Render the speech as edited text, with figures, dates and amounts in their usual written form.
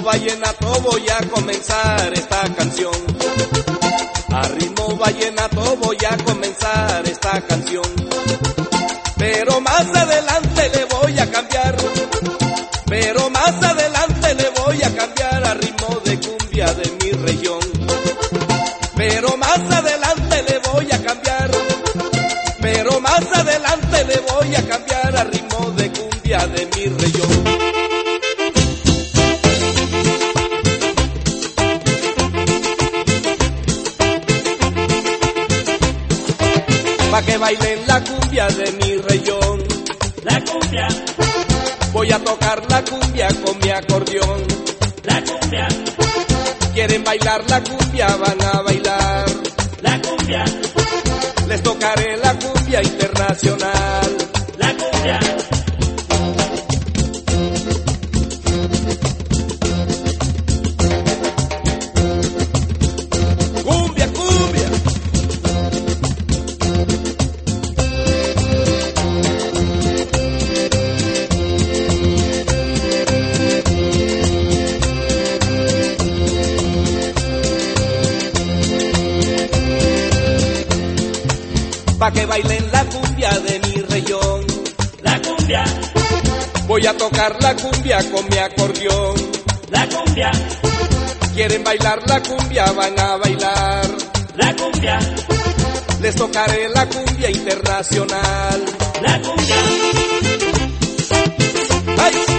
vallenato voy a comenzar esta canción. A ritmo vallenato voy a comenzar esta canción. Pero más adelante le voy a cambiar. Pero más adelante le voy a cambiar a ritmo de cumbia de mi región. Pero más adelante le voy a cambiar. Pero más adelante le voy a cambiar a ritmo de cumbia de mi región. Pa' que bailen la cumbia de mi región. La cumbia, voy a tocar la cumbia con mi acordeón. la cumbia, Quieren bailar la cumbia, van a bailar. la cumbia, Les tocaré la cumbia internacional. la cumbia. Cumbia, cumbia. Pa' que bailen la cumbia de mi región. La cumbia, Voy a tocar la cumbia con mi acordeón. la cumbia, Quieren bailar la cumbia, van a bailar. la cumbia, Les tocaré la cumbia internacional. la cumbia. ¡Ay!